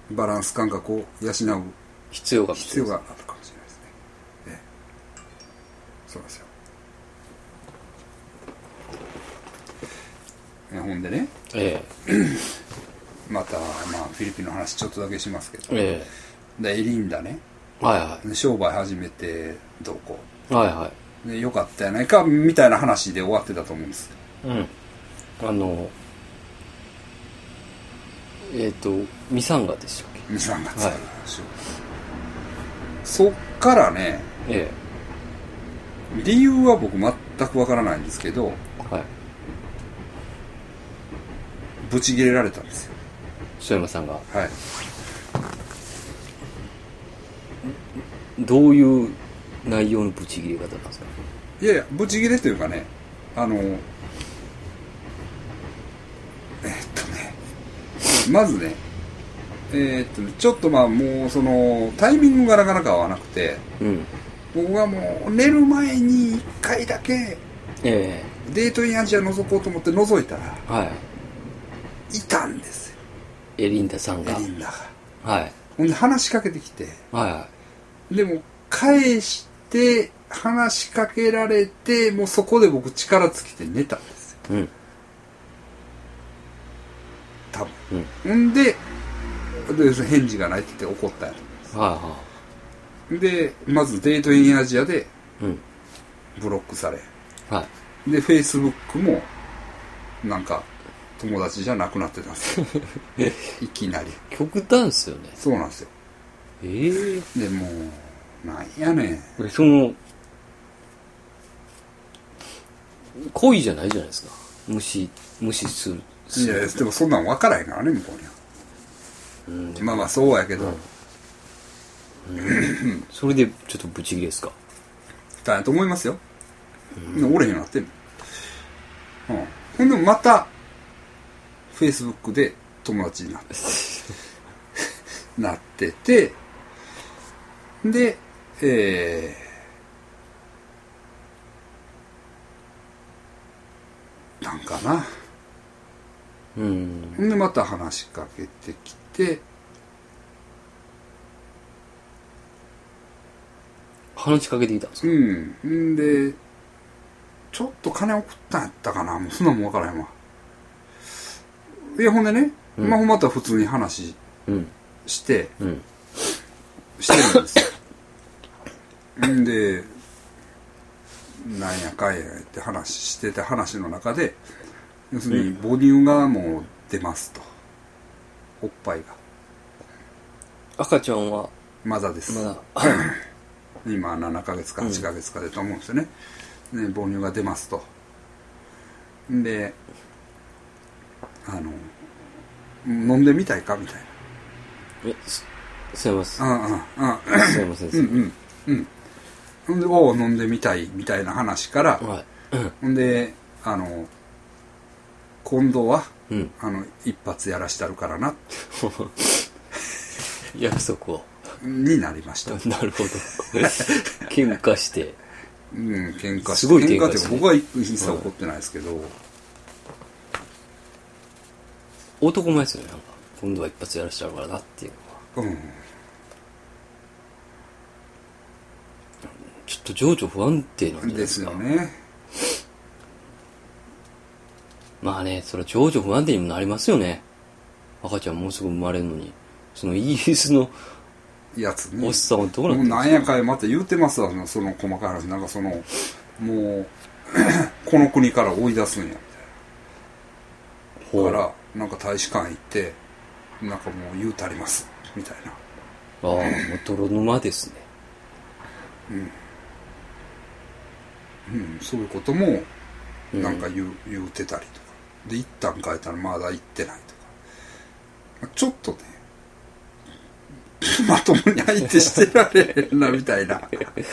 バランス感覚を養う必要が必要があるかもしれないですね。ええ、そうですよ。ほんでね、 ええ、 また、まあ、フィリピンの話ちょっとだけしますけど、 ええ、でエリンダね、 はいはい、 商売始めてどうこうはいはい、 でよかったやないかみたいな話で終わってたと思うんです。 うん、あのえっ、ー、とミサンガでしたっけ。 ミサンガ使う、 はい、 そっからね、 ええ、理由は僕全くわからないんですけど、 はい、 ブチ切れられたんですよ、 曽山さんが。 はい。 どういう内容のブチ切れ方なんですか。 いやいや、ブチ切れというかね、あのえー、っとねまずねえー、っとねちょっとまあもうそのタイミングがなかなか合わなくて、 うん、 僕はもう寝る前にいっかいだけえー、デートインアジア覗こうと思って覗いたら、 はい、 いたんですよ、 エリンダさんが。 エリンダが。 はい。 ほんで話しかけてきて、 はいはい。 でも返して話しかけられて、もうそこで僕力尽きて寝たんですよ、 うん、 多分。うん、んでで返事がないって言って怒ったんやと思います。 はいはい。 でまずデートインアジアでブロックされ、 うん、はい。 でフェイスブックもなんか友達じゃなくなってたんですよいきなり。 極端ですよね。 そうなんですよ。 ええー、 でもうなんやねん、 その恋じゃないじゃないですか、無視無視する。 いやでもそんなん分からへんからね向こうには。うん、まあまあそうやけど、 うんうん、それでちょっとブチギレですか。 だやと思いますよ、うん、折れへんようになってんの、うん、ほんでもまたフェイスブックで友達になってなってて、でえー、なんかな、 うん、 ほんでまた話しかけてきて、 話しかけてきたんですか。 うん。んで、ちょっと金送ったんやったかな、もうそんなんも分からへんわ。いや、ほんでね、うん、まあまた普通に話して、うん、してるんですよ。んで、なんやかんやって話してた話の中で、要するに母乳がもう出ますと。おっぱいが。 赤ちゃんはまだです。 まだ。 今ななかげつかはちかげつかでと思うんですよね。ね、母乳が出ますと。で、あの、飲んでみたいかみたいな。 え、す、すいません。 うんうんうん。 すいません。 うんうんうん。ほんで、おう飲んでみたいみたいな話から、はい、ほんで、あの、今度は、うん、あの、一発やらしたるからな。 約束を。 になりました。 なるほど。喧嘩して。 うん、喧嘩して。 すごい喧嘩して、 僕は一切怒ってないですけど。うん、 男前ですよね、なんか。今度は一発やらしちゃうからなっていうのは。うん。ちょっと情緒不安定なんじゃないですか。 ですよね。 まあね、それは情緒不安定にもなりますよね。赤ちゃんもうすぐ生まれるのに。そのイギリスのやつね。 おっさんはどうなってるんですか。もうなんやかやまた言うてますわ、その細かい話。なんかその、もう、この国から追い出すんや、みたいな。だから、なんか大使館行って、なんかもう言うたります、みたいな。 ああ、もう泥沼ですね。 うん。うん、そういうことも、なんか言う、うん、言うてたりとか。で、一旦変えたらまだ行ってないとか。ちょっとね、まともに相手してられへんなみたいな。あ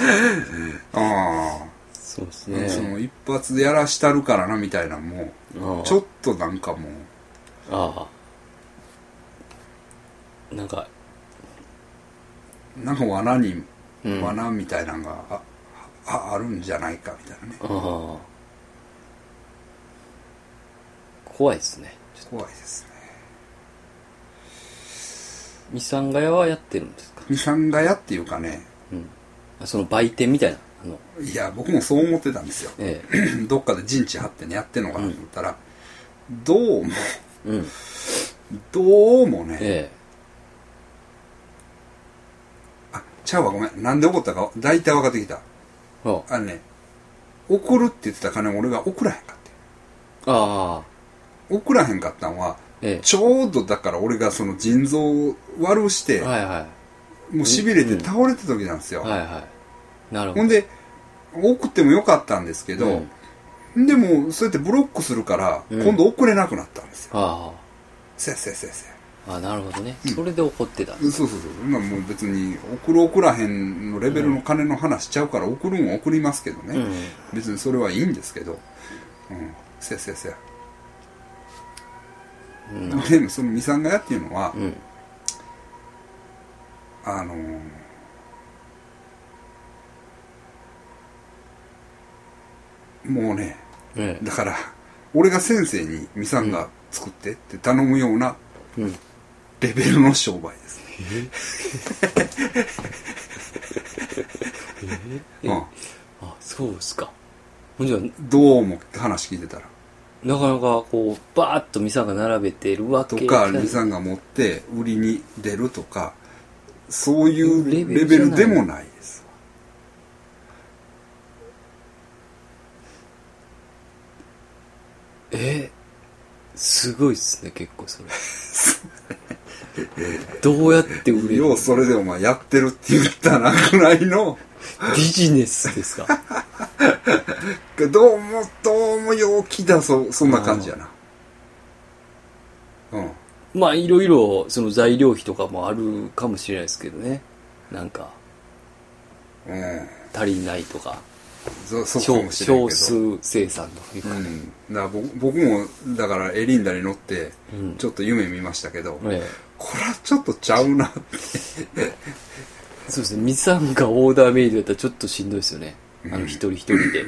あ。 そうですね。 その一発でやらしたるからなみたいなもう、ちょっとなんかもう。 ああ。なんか。 なんか罠に、うん、罠みたいなのがあ、あ、あるんじゃないかみたいなね。 ああ。怖いですね。 怖いですね。 ミサンガヤはやってるんですか？ ミサンガヤっていうかね、 うん、その売店みたいなあのいや僕もそう思ってたんですよ、ええ、どっかで陣地張ってねやってんのかなと思ったら、うん、どうも、うん、どうもね、ええ、あちゃうわごめんなんで怒ったか大体分かってきた。あのね送るって言ってた金を俺が送らへんかって。ああ送らへんかったんは、ええ、ちょうどだから俺がその腎臓を悪して、はいはい、もうしびれて倒れてた時なんですよ、うん、はいはいなるほど。ほんで送ってもよかったんですけど、うん、でもそうやってブロックするから、うん、今度送れなくなったんですよ、ああせやせやせやせやあなるほどね、うん、それで怒ってたんです、そうそうそう今もう別に送る送らへんのレベルの金の話しちゃうから送るんは送りますけどね、うん、別にそれはいいんですけど、うん、せやせやせや、うん、でもそのミサンガヤっていうのは、うん、あのー、もうね、ええ、だから俺が先生にミサンガ作ってって頼むような、うんレベルの商売ですね。 えー、うん、あそうですか。じゃあどうも話聞いてたらなかなかこうバーッとミサンが並べてるわけとかミサンが持って売りに出るとかそういうレベルでもないです。 えー、すごいっすね結構それ。どうやって売れる？ ようそれでお前やってるって言ったなぐらいのビジネスですか？ どうもどうも陽気だ そ, そんな感じやな。 うん。まあいろいろその材料費とかもあるかもしれないですけどね。なんか、うん、足りないとか。 そそうかもしれないけど少数生産というか、 うん、だから僕, 僕もだからエリンダに乗ってちょっと夢見ましたけど、うんええ、これはちょっとちゃうなってそうですねミサンがオーダーメイドやったらちょっとしんどいですよね、うん、あの一人一人で、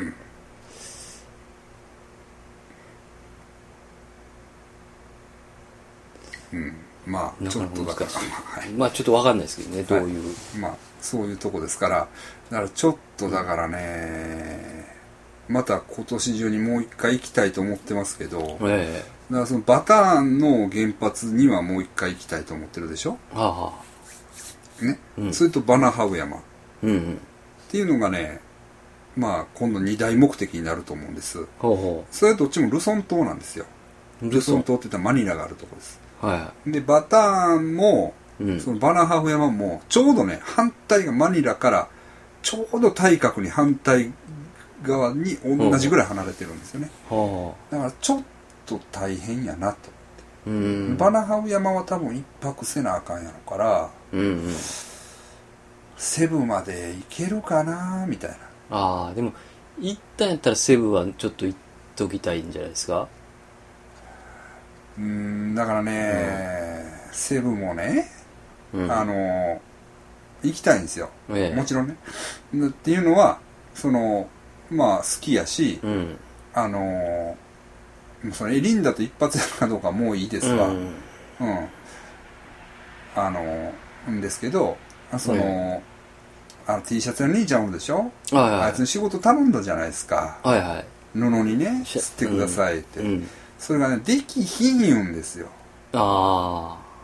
うん、まあちょっとだからまあちょっと分かんないですけどねどういう、 はい、まあそういうとこですからだからちょっとだからねまた今年中にもう一回行きたいと思ってますけど、ええ、だからそのバターンの原発にはもう一回行きたいと思ってるでしょ、はあねうん、それとバナハウ山、うんうん、っていうのがねまあ今度二大目的になると思うんです。ほうほうそれはどっちもルソン島なんですよ。ルソン島って言ったらマニラがあるところです、はい、でバターンもうん、そのバナハフ山もちょうどね反対がマニラからちょうど対角に反対側に同じぐらい離れてるんですよね、はあ、だからちょっと大変やなと思って、うん、バナハフ山は多分一泊せなあかんやろから、うんうん、セブまで行けるかなみたいな。 ああでも行ったんやったらセブはちょっと行っときたいんじゃないですか。 うーんだからね、うん、セブもねうん、あの行きたいんですよ、ええ、もちろんねっていうのはそのまあ好きやし、うん、あのそのエリンダと一発やるかどうかもういいですわ、うん、うん、あのんですけどその、ええ、あの T シャツの兄ちゃんおるでしょ、はいはい、あいつに仕事頼んだじゃないですか、はいはい、布にね吸ってくださいって、うん、それがねできひん言うんですよ。ああ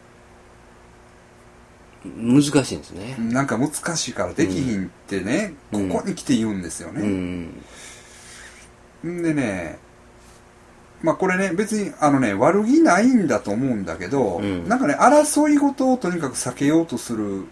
難しいんですね。 なんか難しいからできひんってね、うん、ここに来て言うんですよね、うん、でねまあこれね別にあのね悪気ないんだと思うんだけど、うん、なんかね争い事をとにかく避けようとする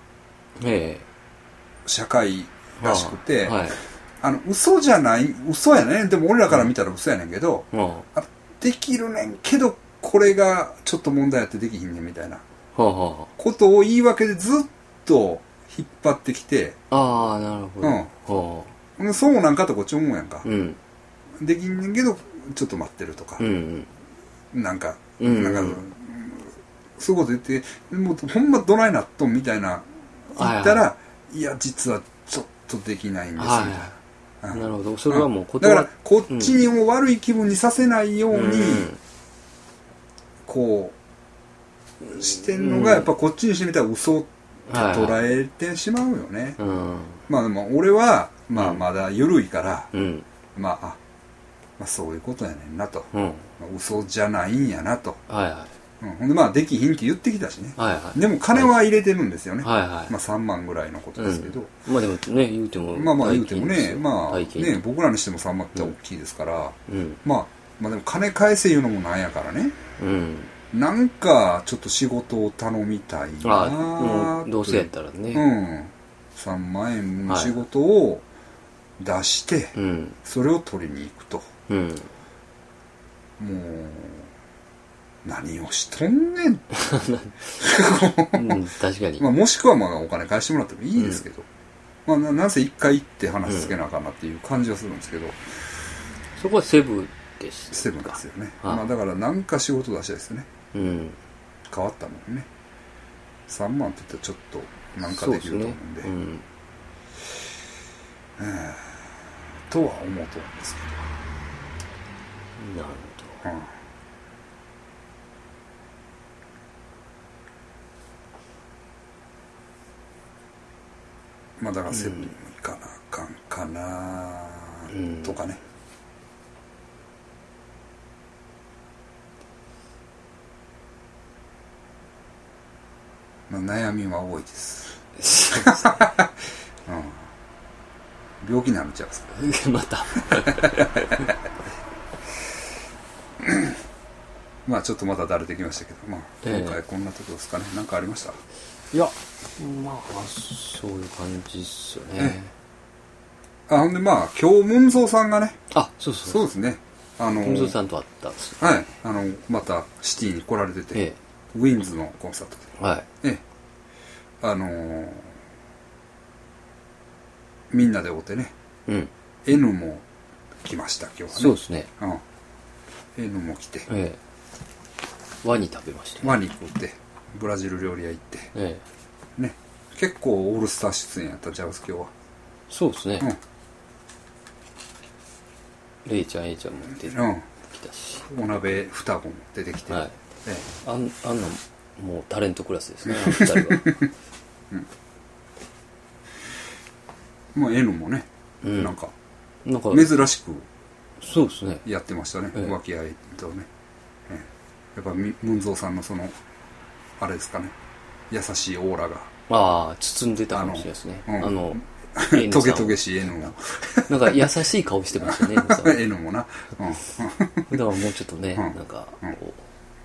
社会らしくて、はあはい、あの嘘じゃない嘘やねでも俺らから見たら嘘やねんけど、うん、あできるねんけどこれがちょっと問題やってできひんねんみたいなことを言い訳でずっと引っ張ってきて、 ああなるほど、 うんはあ、そうなんかとこっち思うやんか、うん、できんねんけどちょっと待ってるとか、うんうん、なんか、うんうん、なんかそういうこと言ってもうほんまどないなっとんみたいな言ったら、はいはい、いや実はちょっとできないんですみたいな、はいはいうん、なるほどそれはもう断、うん、だからこっちにも悪い気分にさせないように、うん、こうしてんのがやっぱこっちにしてみたら嘘って捉えてしまうよね、はいはい、うん、まあでも俺はまあまだ緩いから、うん、まあ、あ、まあそういうことやねんなと、うん、まあ、嘘じゃないんやなと、はいはい、うん、ほんでまあできひんって言ってきたしね、はいはい、でも金は入れてるんですよね、はいはい、まあさんまんぐらいのことですけど、 うん、まあでもね言うてもまあまあ言うてもね、まあね、僕らにしてもさんまんって大きいですから、うん、まあまあでも金返せいうのもなんやからね、うん、なんかちょっと仕事を頼みたいな、 あもうどうせやったらね、 うん、さんまんえんの仕事を出して、はい、それを取りに行くと、うん、もう何をしとんねん、 うん、確かに、 まあ、もしくはまあお金返してもらってもいいですけど、うん、まあ、なぜ一回行って話つけなあかんなっていう感じはするんですけど、うん、 そこはセブンです、 セブンですよね、はい、まあ、だから何か仕事出したいですね、うん、変わったもんね、さんまんって言ったらちょっと何かできると思うんで、そうですね、うん、えーとは思うと思うんですけど、なるほど、うん、 まあだからセブンにも行かなあかんかなとかね、うん、まあ悩みは多いです、うん、病気になっちゃうんですかまたまあちょっとまただれてきましたけど、まあ今回こんなところですかね、何かありました？ いや、まあそういう感じっすよね。 あ、ほんでまあ今日ムンゾーさんがね、 あ、そうそうそうですね、あのムンゾーさんと会ったんですよ。はい、あのまたシティに来られてて、ええ、ウィンズのコンサートで、はい、ええ、あのー、みんなで会うてね、うん、N も来ました今日はね。 そうですね。 うん、N も来て、 ええ、ワニ食べました、ね、 ワニ食ってブラジル料理屋行って、ええ、ね、結構オールスター出演やったんちゃいます今日は。 そうですね、うん、レイちゃん A ちゃんも出てきたし、 うん、お鍋双子も出てきて、はい、 ええ、あんあんなもうタレントクラスですねあのふたりは、 うん、まあ N もね、うん、なんかなんか珍しくそうですねやってましたね、和気あいとね、ええ、やっぱムンゾーさんのそのあれですかね、優しいオーラが、 ああ包んでたかもしれないですね、あの、うん、あのトゲトゲしい N もなんか優しい顔してましたね N もな、うん、だからもうちょっとね、うん、なんかこ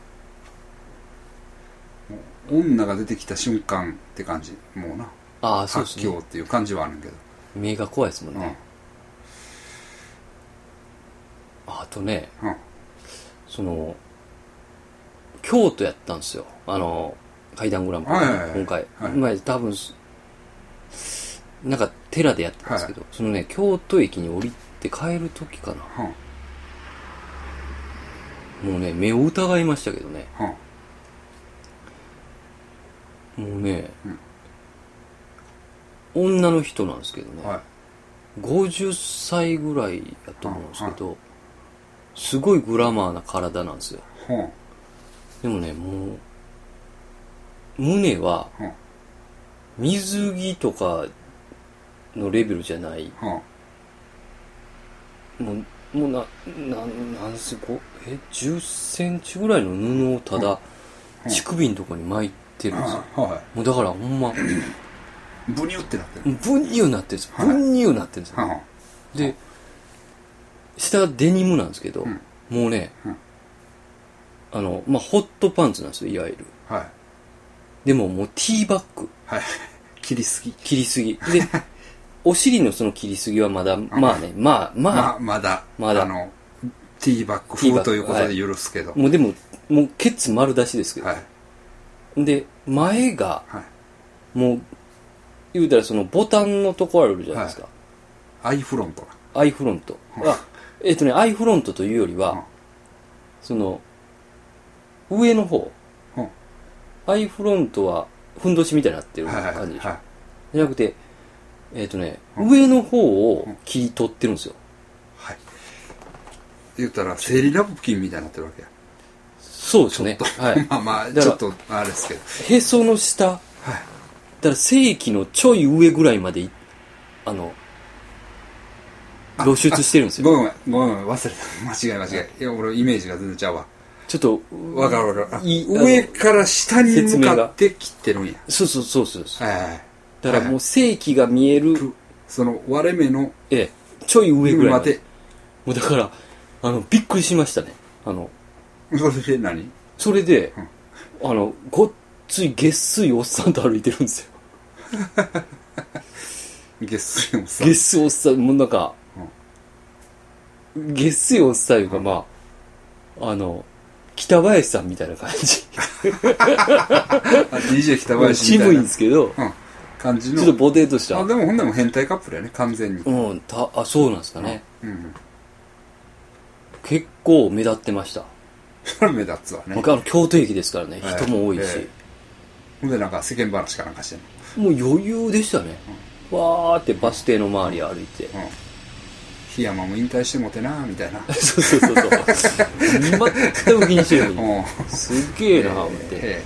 う、うん、女が出てきた瞬間って感じ、もうな、 ああそうですね、 発狂っていう感じはあるんけど、 目が怖いですもんね、うん、あとね、うん、その京都やったんですよ、あの怪談グランプリ、はいはいはい、今回、はい、前多分なんか寺でやったんですけど、はい、そのね京都駅に降りて帰る時かな、はあ、もうね目を疑いましたけどね、はあ、もうね、うん、女の人なんですけどね、はい、ごじゅっさいぐらいやと思うんですけど、はあ、すごいグラマーな体なんですよ、はあ、でもねもう胸は水着とかのレベルじゃない、はあ、もうもうなななんすごえじゅっセンチぐらいの布をただ乳首のとこに巻いてるんですよ、はあはい、もうだからほんまブニュってなってるブニュなってるんですよ、はい、ブニュなってるんですよ、はあ、で下はデニムなんですけど、うん、もうね、うん、あのまあホットパンツなんですよいわゆる、はい、でももうティーバッグ、はい、 切りすぎ切りすぎでお尻のその切りすぎはまだまあねまあまあ、まあ、 まだまだあのティーバッグ風ということで許すけど、 はい、もうでももうケツ丸出しですけど、はい、で前が、はい、もう言うたらそのボタンのとこあるじゃないですか、 はい、アイフロントアイフロント、はい、あえっとねアイフロントというよりは、はい、その上の方、はい、アイフロントはふんどしみたいになってる感じでしょ、はいはいはい、じゃなくてえっとね、うん、上の方を切り取ってるんですよ、 はい、言ったら生理ナプキンみたいになってるわけや。 そうですね。はい。 まあまあ、ちょっと、あれですけど。 へその下。はい。だから正規のちょい上ぐらいまで、あの、露出してるんですよ。 ごめんごめん、ごめん、忘れた。間違い間違い。いや、俺イメージが全然ちゃうわ。 ちょっと、 わかるわかる。上から下に向かって切ってるんや。 そうそうそうそう。 はいはい。 だからもう正規が見える。 その割れ目の。 ええ。ちょい上ぐらいまで。もうだから、あの、びっくりしましたね。あの、 それで何それで、うん、あの、ごっついげっすいおっさんと歩いてるんですよ。 げっすいおっさん。 げっすいおっさん、もうなんか、うん、げっすいおっさんいうか、まあ、あの、北林さんみたいな感じ。 ディージェー 北林みたいな。 渋いんですけど、うん、 感じの。 ちょっとボテーとした。 あ、でもほんでも変態カップルやね、完全に。 うん、た、あ、そうなんですかね。 うん。うん、 結構目立ってました。 それ目立つわね。 僕あの京都駅ですからね、人も多いし。えーえー、 ほんでなんか世間話かなんかしてんの。もう余裕でしたね。うん、わーってバス停の周り歩いて。うん、 檜山も引退してもてなみたいな。 そうそうそうそう。全く気にしてるのに。すっげえな思って。え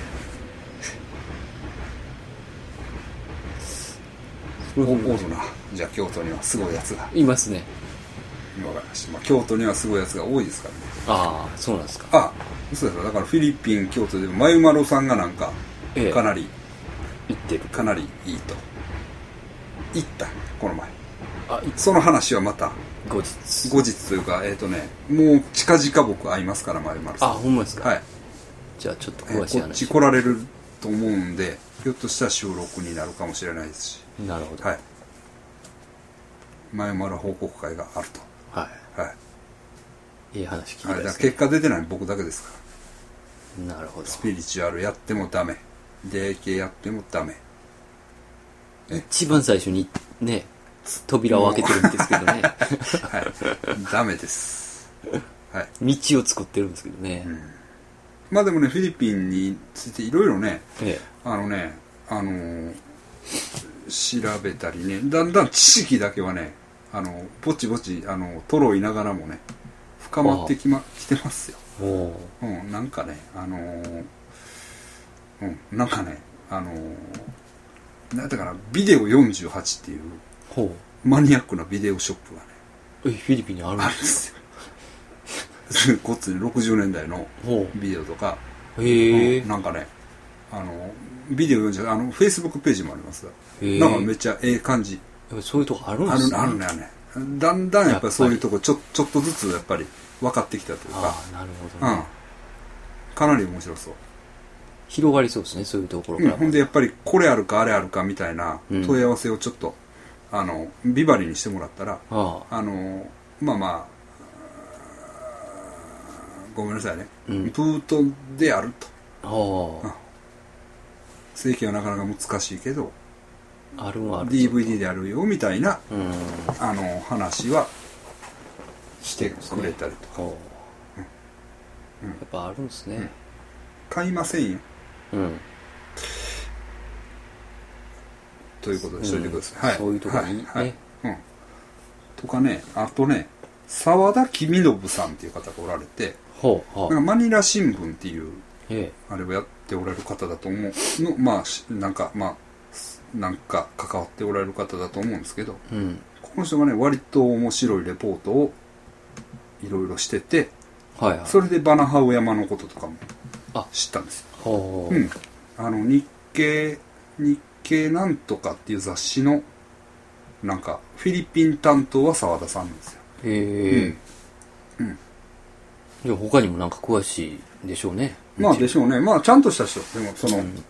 ー、お, おるな。じゃあ京都にはすごいやつが。 いますね。 わかりました。まあ、京都にはすごいやつが多いですからね。 ああ、そうなんですか。 あ、そうです。だからフィリピン、京都でも、まゆまろさんがなんか、ええ、かなり、 行ってる。 かなりいいと。行った、この前。 あ、 その話はまた、 後日。 後日というか、えっ、ー、とね、もう近々僕会いますから、まゆまろさん。 あ、ほんまですか。 はい。 じゃあちょっと詳しい話。 えー、こっち来られると思うんで、ひょっとしたら収録になるかもしれないですし。 なるほど。 はい。まゆまろ報告会があると。 はい。 はい。 いい話聞いたです、ね。 はい、だ結果出てない僕だけですから。 なるほど。 スピリチュアルやってもダメ。霊系やってもダメ。 一番最初にね、扉を開けてるんですけどね。 はい。ダメです。はい。 道を作ってるんですけどね。うん、 まあでもね、フィリピンについていろいろね、 ええ、 あのね、あのー、調べたりね、だんだん知識だけはね、あのぼちぼちあのとろいながらもね深まってきまきてますよ。うん、なんかねあのー、うんなんかねあのー、なんだかなビデオよんじゅうはちっていうマニアックなビデオショップがねえフィリピンにあるんですよ。こっちにろくじゅうねんだいのビデオとか、 へえ、 うん、なんかねあのビデオよんじゅうあのフェイスブックページもありますが、なんかめっちゃええ感じ。 そういうとこあるんですね。 あるねあるね。だんだんやっぱりそういうとこちょちょっとずつやっぱり分かってきたというか。 ああなるほどね、 うん。かなり面白そう。 広がりそうですねそういうところから、 うん。ほんでやっぱりこれあるかあれあるかみたいな問い合わせをちょっと、うん、あのビバリにしてもらったら、あ, あのまあまあごめんなさいね。うん、プートであると。ああ。うん、正規はなかなか難しいけど。 あるあるディーブイディー であるよみたいな、 うん、 あの話はしてくれたりとか、ねうん、やっぱあるんですね、うん、 買いませんよ、 うん、 ということでしといてください、うんはい、 そういうところにね、はいはいうん、とかねあとね沢田公信さんっていう方がおられてほう、はあ、 なんかマニラ新聞っていう、 ええ、 あれをやっておられる方だと思うのまあなんかまあなんか関わっておられる方だと思うんですけど、 うん、 この人がね割と面白いレポートをいろいろしてて、 はいはい、 それでバナハウ山のこととかも知ったんですよ。 うん、あの日経日経なんとかっていう雑誌のなんかフィリピン担当は澤田さんなんですよ。 へえ、うんうん、じゃあ他にもなんか詳しいでしょうね。 まあでしょうね。まあちゃんとした人でもその、うん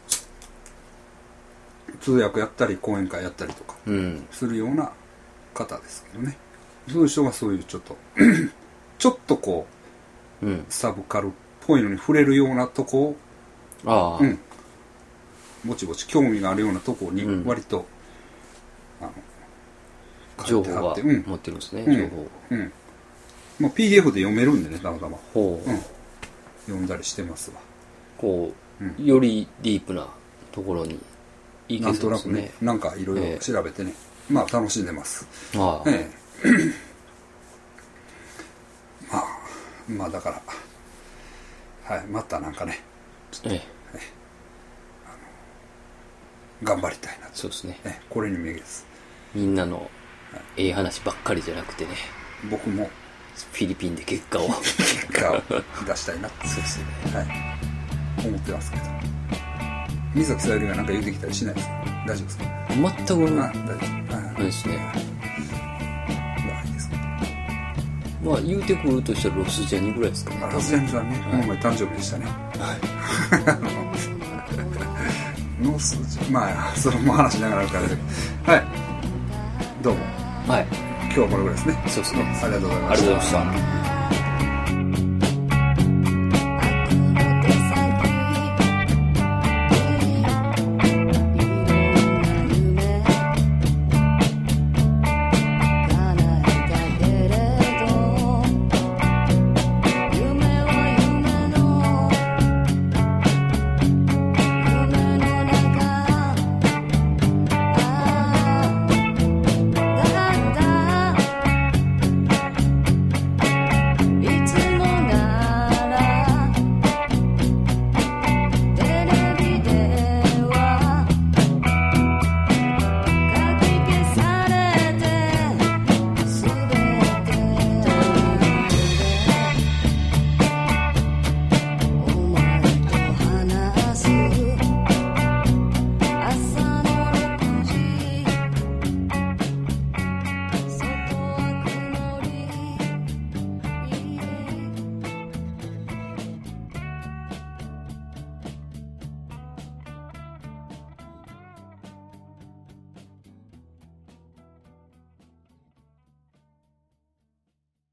通訳やったり講演会やったりとかするような方ですけどね、うん、そういう人がそういうちょっとちょっとこう、うん、サブカルっぽいのに触れるようなとこをあ、うん、 ぼちぼち興味があるようなとこに割と、 うん、あの情報は持ってるんですね、 うん、 情報、 うん、まあ、ピーディーエフ で読めるんでねたまたまほう、 うん、読んだりしてますわこう、うん、よりディープなところにいいなんとなくね、なんかいろいろ調べてね、えー、まあ楽しんでます。 ああ、 ええ、まあまあだからはい、またなんかねちょっと、 ええ、 あの頑張りたいなと。 そうですね、 えこれにめげずみんなのええ話ばっかりじゃなくてね、 僕もフィリピンで結果を結果を出したいなそうですね、 はい、思ってますけど。水木さゆりが何か言うてきたりしないですか？大丈夫ですか？ 全くあ、大丈夫。 ないですね。 まあいいですか。 まあ言うてくるとしたらロスジャニぐらいですかね。 ロスジャニさんね、この前誕生日でしたね。ノースジまあその話しながらからで、はい、どうも。 はい。 今日はこれぐらいですね。 そうですね。 ありがとうございました。 ありがとうございました。